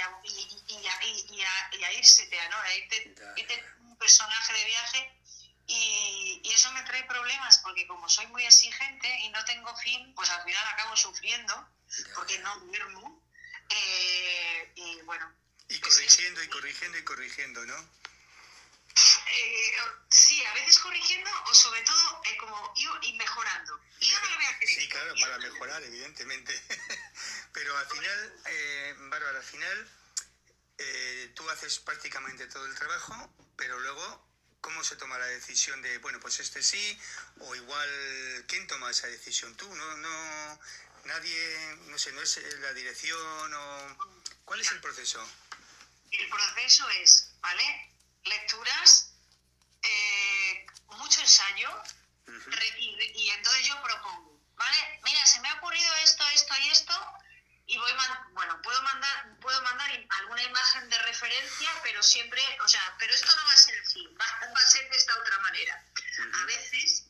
a írsete, ¿no? A irte un personaje de viaje. Y eso me trae problemas, porque como soy muy exigente y no tengo fin, pues al final acabo sufriendo, porque no duermo. Y bueno. Y corrigiendo, ¿no? Sí, a veces corrigiendo o sobre todo como y mejorando. Y yo no lo voy a hacer. Sí, claro, para mejorar, evidentemente. Pero al final, Bárbara, al final tú haces prácticamente todo el trabajo, pero luego, ¿cómo se toma la decisión de, bueno, pues sí, o igual, ¿quién toma esa decisión? ¿Tú? No, nadie, no sé, no es la dirección o... ¿Cuál es el proceso? El proceso es, ¿vale? Lecturas, mucho ensayo, y entonces yo propongo, ¿vale? Mira, se me ha ocurrido esto y esto, y puedo mandar alguna imagen de referencia, pero siempre, pero esto no va a ser así, va a ser de esta otra manera. A veces,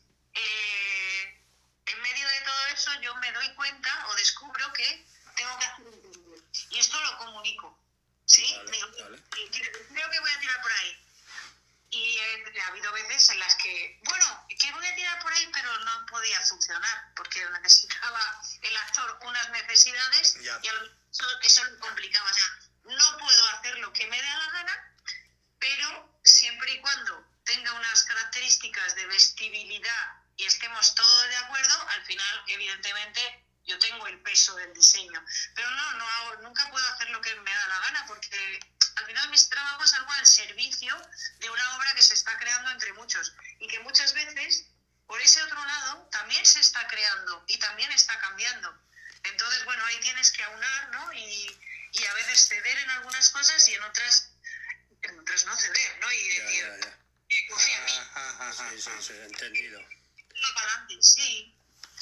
en medio de todo eso, yo me doy cuenta o descubro que tengo que hacer un cambio. Y esto lo comunico, ¿sí? Vale. Creo que voy a tirar por ahí. Y ha habido veces en las que, que voy a tirar por ahí, pero no podía funcionar, porque necesitaba el actor unas necesidades y eso lo complicaba. No puedo hacer lo que me dé la gana, pero siempre y cuando tenga unas características de vestibilidad y estemos todos de acuerdo, al final, evidentemente, yo tengo el peso del diseño. Pero nunca puedo hacer lo que me da la gana, porque al final mi trabajo es algo al servicio de una obra que se está creando entre muchos y que muchas veces por ese otro lado también se está creando y también está cambiando. Entonces, ahí tienes que aunar, ¿no? Y a veces ceder en algunas cosas y en otras no ceder, ¿no? Y decir, confía en mí. Sí, entendido. Para adelante, sí.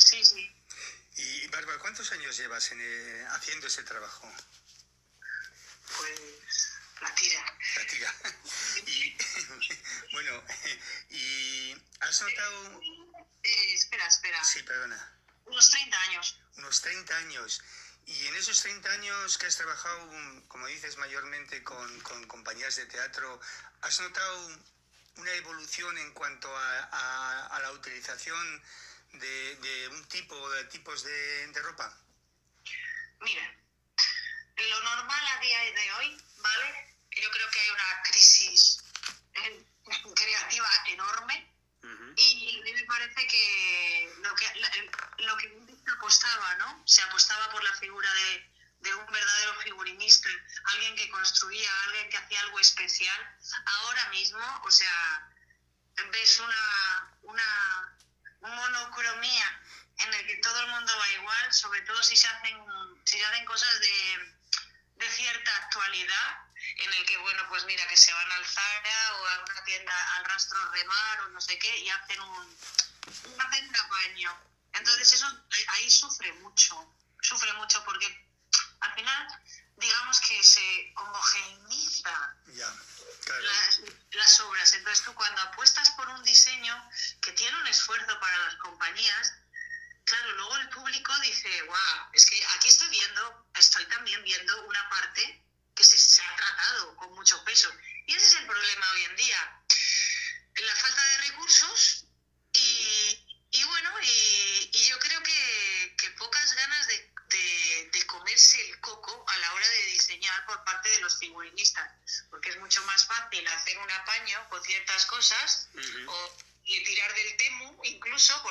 Y Bárbara, ¿cuántos años llevas haciendo ese trabajo? Pues la tira. Y bueno, ¿y has notado...? Espera. Sí, perdona. Unos 30 años. Unos 30 años. Y en esos 30 años que has trabajado, como dices, mayormente con compañías de teatro, ¿has notado una evolución en cuanto a la utilización de un tipo o de tipos de ropa? Mira, lo normal a día de hoy, ¿vale? Yo creo que hay una crisis creativa enorme. Y me parece que lo que antes se apostaba, ¿no? Se apostaba por la figura de un verdadero figurinista, alguien que construía, alguien que hacía algo especial. Ahora mismo, ves una monocromía en el que todo el mundo va igual, sobre todo si se hacen cosas de cierta actualidad, en el que, pues mira, que se van al Zara o a una tienda al Rastro Remar o no sé qué y hacen un apaño. Entonces eso ahí sufre mucho porque al final, digamos que se homogeneiza las obras. Entonces tú cuando apuestas por un diseño que tiene un esfuerzo para las claro, luego el público dice, wow, es que aquí estoy también viendo una parte que se ha tratado con mucho peso. Y ese es el problema hoy en día. La falta de recursos y yo creo que pocas ganas de comerse el coco a la hora de diseñar por parte de los figurinistas. Porque es mucho más fácil hacer un apaño con ciertas cosas y tirar del Temu incluso, porque esto es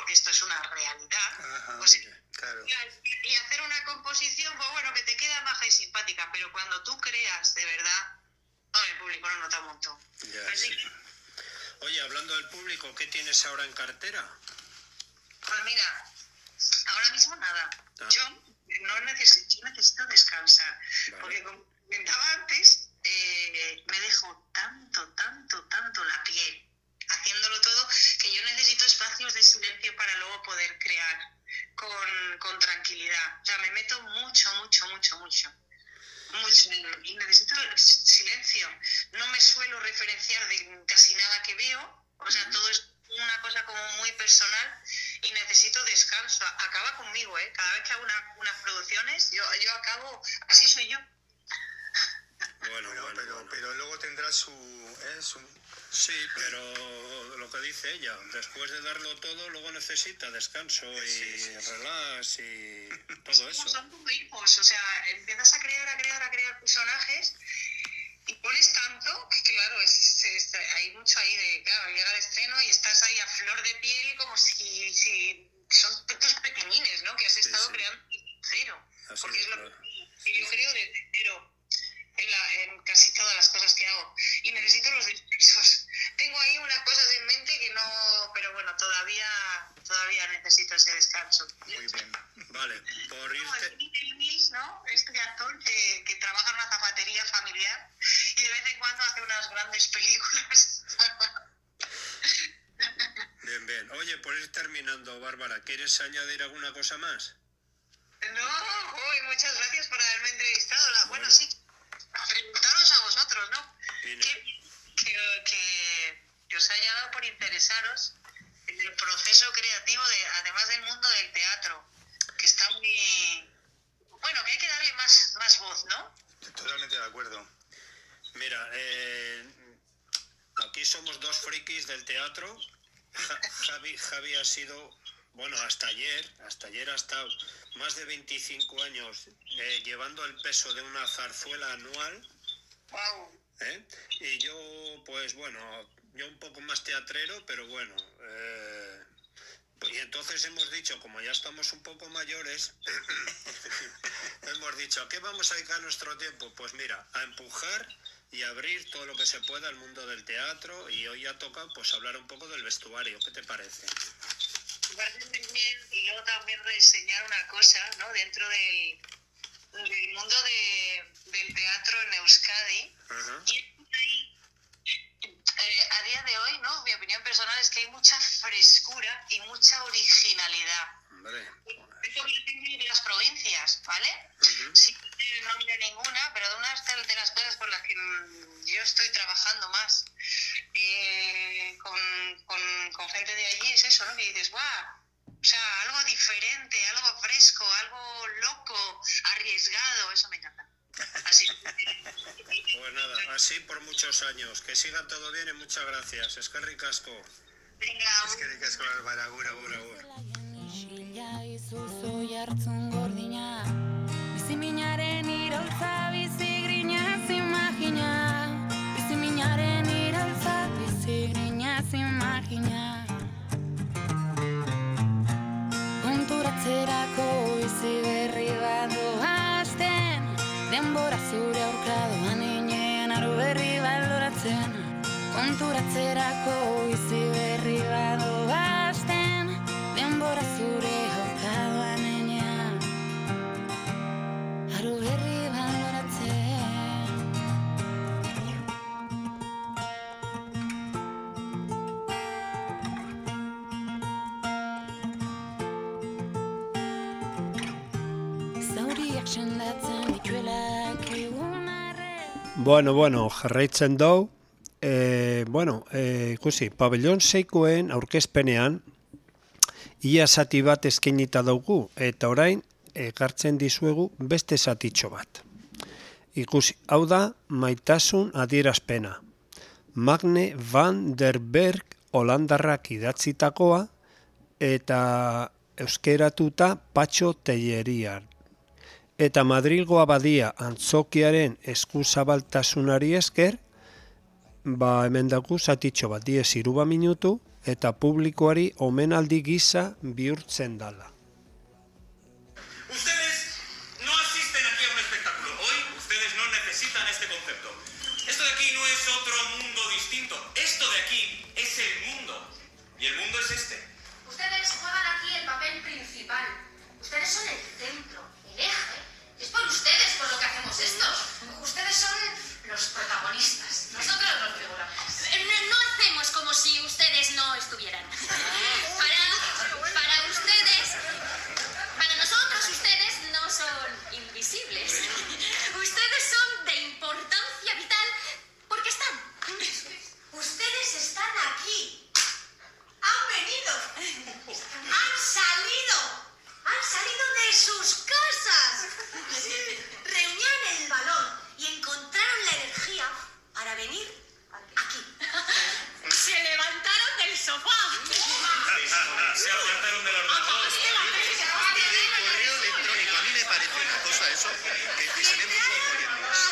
una realidad, Ajá, pues, claro. y hacer una composición, pues bueno, que te queda maja y simpática, pero cuando tú creas de verdad, el público lo nota un montón. Ya, Así sí. que, Oye, hablando del público, ¿qué tienes ahora en cartera? pues mira, ahora mismo nada. Ah. Yo necesito descansar, Vale. porque como comentaba antes, me dejo tanto la piel haciéndolo todo, que yo necesito espacios de silencio para luego poder crear con tranquilidad. O sea, me meto mucho. Y necesito silencio. No me suelo referenciar de casi nada que veo. O sea, todo es una cosa como muy personal y necesito descanso. Acaba conmigo, ¿eh? Cada vez que hago unas producciones, yo acabo... Así soy yo. Bueno. Pero luego tendrás su... Sí, pero lo que dice ella, después de darlo todo, luego necesita descanso y relax y todo eso. Son como hijos, o sea, empiezas a crear personajes y pones tanto que claro, hay mucho ahí de, claro, llega el estreno y estás ahí a flor de piel como si son tus pequeñines, ¿no? Que has estado creando desde cero. Así porque es, es lo claro. que yo creo desde cero en casi todas las cosas que hago. Y necesito los descansos. Tengo ahí unas cosas en mente que no, pero bueno, todavía necesito ese descanso. Muy bien. Vale, por irte... Mills, ¿no? Este actor que trabaja en una zapatería familiar y de vez en cuando hace unas grandes películas. Bien. Oye, por ir terminando, Bárbara, ¿quieres añadir alguna cosa más? No, muchas gracias por haberme entrevistado. Bueno, sí, preguntaros a vosotros, ¿no? Que os haya dado por interesaros en el proceso creativo, además del mundo del teatro, que está muy... Bueno, que hay que darle más voz, ¿no? Totalmente de acuerdo. Mira, aquí somos dos frikis del teatro. Javi ha sido, bueno, hasta ayer ha estado más de 25 años llevando el peso de una zarzuela anual. Wow. Y yo, pues bueno, yo un poco más teatrero, pero bueno. Y entonces hemos dicho, como ya estamos un poco mayores, hemos dicho, ¿a qué vamos a dedicar nuestro tiempo? Pues mira, a empujar y abrir todo lo que se pueda al mundo del teatro, y hoy ha tocado pues hablar un poco del vestuario. ¿Qué te parece? Me parece muy bien, y luego también reseñar una cosa, ¿no? Dentro del mundo del teatro en Euskadi. Ajá. Y a día de hoy, ¿no? Mi opinión personal es que hay mucha frescura y mucha originalidad. Hombre. Esto que tengo de las provincias, ¿vale? Uh-huh. Sí, no nombre ninguna, pero de unas de las cosas por las que yo estoy trabajando más con gente de allí es eso, ¿no? Que dices, ¡guau! O sea, algo diferente, algo fresco, algo loco, arriesgado, eso me encanta. Así. Pues nada, así por muchos años. Que siga todo bien y muchas gracias. Eskerrik asko. Venga, Eskerrik asko, Bárbara, agur. Biziminaren iraultza, bizigrinaz imagina. Biziminaren iraultza, bizigrinaz imagina. Konturatzerako bizi berri bat doazten, denbora zure aurka doan inean aro berri bat loratzen. Konturatzerako bizi berri bat doazten, denbora zure aurka doan inean aro berri bat loratzen. Zauriak sendatzen dituelak Bueno, jarraitzen dugu. Ikusi, pabellon 6koen aurkezpenean ia zati bat eskainita dugu, eta orain ekartzen dizuegu beste zatitxo bat. Ikusi, hau da maitasun adierazpena. Magne van der Berg holandarrak idatzitakoa eta euskeratuta Patxo Tellerian. Eta Madrilgo Abadia antzokiaren eskuzabaltasunari esker, hemen daku zatitxo bat, 10 minutu, eta publikoari omenaldi gisa bihurtzen dala. Ustedes no asisten aquí a un espectáculo. Hoy ustedes no necesitan este concepto. Esto de aquí no es otro mundo distinto. Esto de aquí es el mundo. Y el mundo es este. Ustedes juegan aquí el papel principal. Ustedes son el centro, el eje. Es por ustedes por lo que hacemos esto. Ustedes son los protagonistas. Nosotros los figuramos. No hacemos como si ustedes no estuvieran. Para ustedes, para nosotros ustedes no son invisibles. Ustedes son de importancia vital porque están. Ustedes están aquí. Han venido. Han salido de sus casas. Reunían el valor y encontraron la energía para venir aquí. Se levantaron del sofá. Se apartaron del ordenador. Y del correo electrónico. A mí me parece una cosa eso que se ve muy poco hoy en día.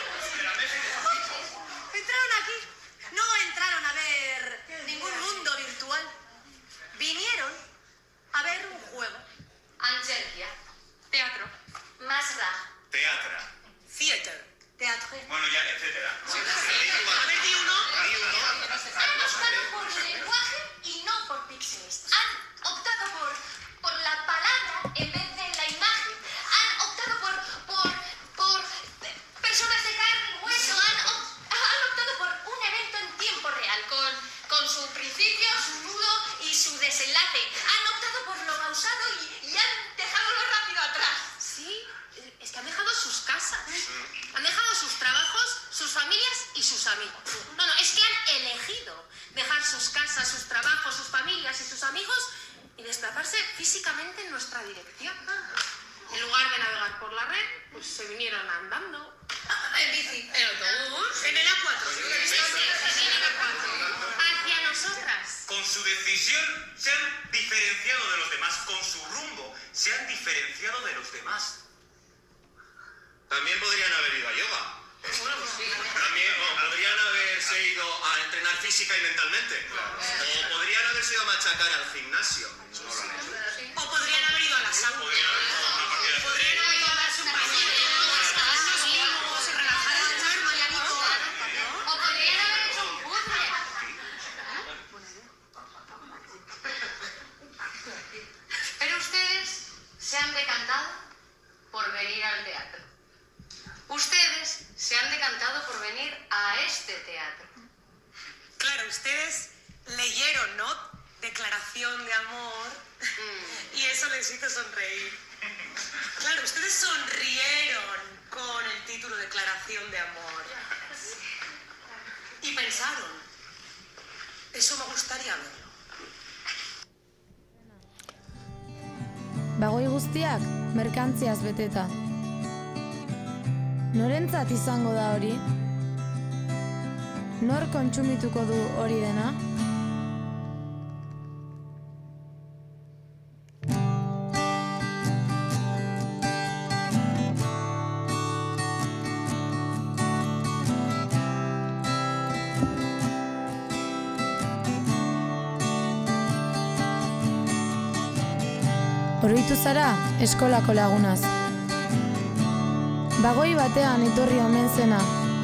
Entraron aquí. No entraron a ver ningún mundo virtual. Vinieron a ver un juego. Angelgia. Teatro. Masra. Teatro. Theater. Teatro. Bueno, ya, etcétera. A ver, di uno. Han optado por lenguaje y no por píxeles. Han optado por la palabra en vez de la imagen. Han optado por personas de carne y hueso. Han optado por un evento en tiempo real, con su principio, su nudo y su desenlace. Han optado por lo pausado y han dejado lo rápido atrás. Sí, es que han dejado sus casas. Han dejado sus trabajos, sus familias y sus amigos. No, es que han elegido dejar sus casas, sus trabajos, sus familias y sus amigos y desplazarse físicamente en nuestra dirección. En lugar de navegar por la red, pues se vinieron andando. En bici, en autobús, en el A4. En el A4. Hacia nosotras. Con su decisión se han diferenciado de los demás. Con su rumbo se han diferenciado de los demás. También podrían haber ido a yoga. También podrían haberse ido a entrenar física y mentalmente. O podrían haberse ido a machacar al gimnasio. No lo han hecho. O podrían haber ido a la sauna. Podrían haber ido a darse un paseíto, a unos limos, relajar el cuerpo, Marianito. O podrían haber hecho un puzzle. Pero ustedes se han decantado por venir al teatro. Ustedes se han decantado por venir a este teatro. Claro, ustedes leyeron, ¿no? Declaración de amor. Y eso les hizo sonreír. Claro, ustedes sonrieron con el título Declaración de amor. Y pensaron, eso me gustaría verlo. Bagoi guztiak merkantziaz beteta. Norentzat izango da hori? Nor kontsumituko du hori dena? Oroitu zara eskolako lagunaz. Bagoi batean etorri omen zena.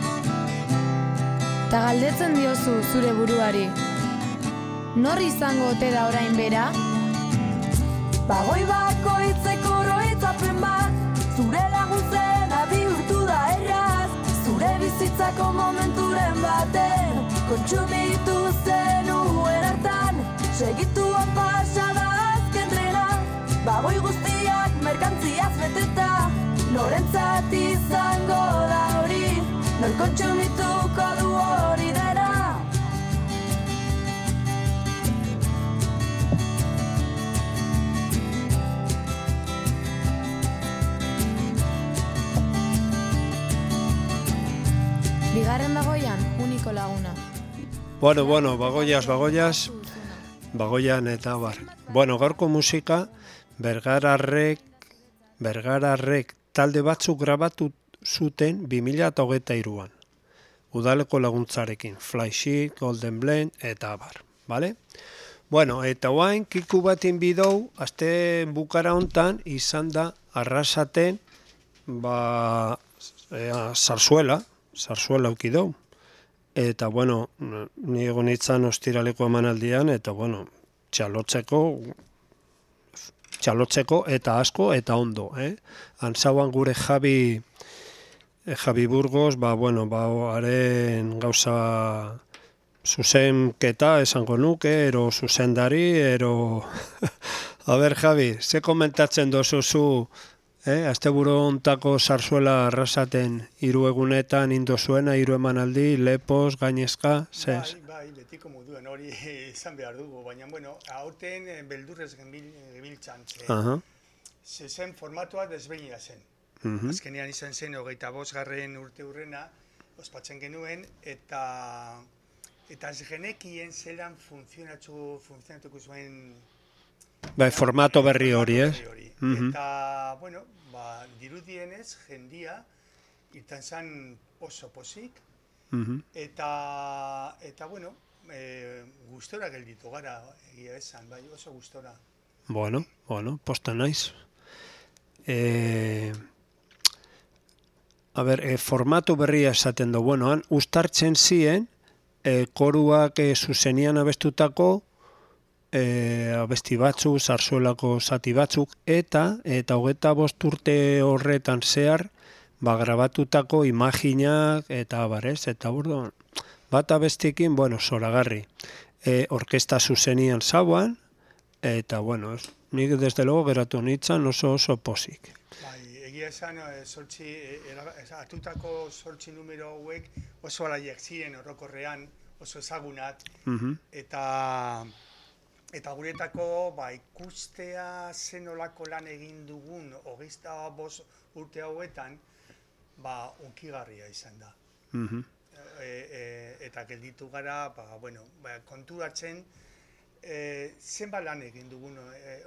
Ta galdetzen diozu zure buruari. Nor izango ote da orain bera? Bagoi bakoitzeko oroitzapen bat, zure lagun zena bihurtu da erraz. Zure bizitzako momenturen baten, kontsumitu zenuen hartan, segitu pasada azken trena. Bagoi guztiak merkantziaz beteta, norentzat izango da hori, nor kontsumituko du hori dena. Bigarren bagoian, uniko laguna. Bueno, bagoian eta bar. Bueno, gaurko musika, Bergararrek talde batzuk grabatu zuten 2023an. Udaleko laguntzarekin, Flysheet, Golden Blend eta abar. bale? Bueno, eta oain, kiku batin bidou, azte bukara hontan, izan da, Arrasaten, zarzuela ukidou. Eta, bueno, ni egon itzan ostiraleko emanaldian, eta, bueno, txalotzeko eta asko eta ondo, Antzauan gure Javi Burgos, haren gauza zuzenketa esango nuke, ero zuzendari, ero... A ber, Javi, ze komentatzen dozuzu, asteburu hontako zarzuela Arrasaten 3 egunetan indozuena, 3 emanaldi, lepos, gainezka, zez? Bai, betiko moduen hori izan behar dugu, baina, bueno, aurten beldurrez gebiltzan, zen formatua desbeinila zen. Azkenean izan zen, 25. urte hurrena, ospatzen genuen, eta ez genekien zelan funtzionatuko zuen... Bai, formato berri hori, ez? Eta, bueno, dirudienez, jendia, irtan zen oso pozik, eta, bueno, gustora gelditu gara, egia esan, bai, oso gustora. Bueno, posta naiz. A ber, formatu berria esaten du, bueno, uztartzen ziren, koruak zuzenian abestutako, abesti batzuk, zarzuelako zati batzuk, eta 25 urte horretan zehar, grabatutako imaginak, eta barez, eta burdo, bat abestiekin, bueno, zoragarri. Orkesta zuzenian zauan, eta, bueno, nik desde luego geratu nintzen oso pozik. Egia esan, hartutako 8 numero hauek oso alaiak ziren orokorrean, oso ezagunat, eta guretako ikustea zenolako lan egin dugun 25 urte hauetan, unkigarria izan da. Eta gelditu gara, konturatzen, zenbat lan egin dugun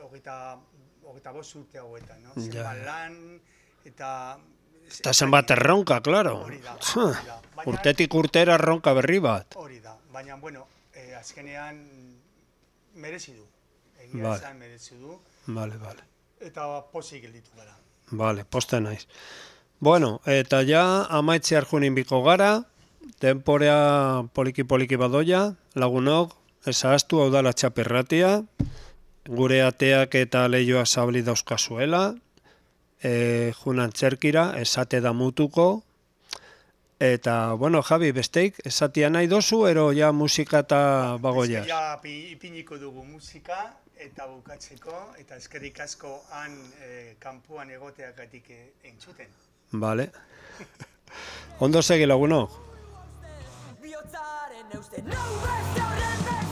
25 urte hauetan, zenbat lan, eta zenbat erronka, klaro. Urtetik urtera erronka berri bat. Hori da, baina, bueno, azkenean merezi du. Egia esan merezi du. Vale. Eta pozik gelditu gara. Vale, posta naiz. Bueno, eta ja amaitze arjunin biko gara, denporea poliki badoia, lagunok, ezahaztu hau da la txapirratia, gure ateak eta lehioa zabli dauzkazuela, junan txerkira, esate da mutuko, eta, bueno, Javi, besteik, esatia nahi dozu, ero ja musika eta bagoiaz? Ja ipiniko dugu musika, eta bukatzeko, eta eskerrik asko han kanpoan egoteagatik entzuten. Vale. Ondo segi lagunok.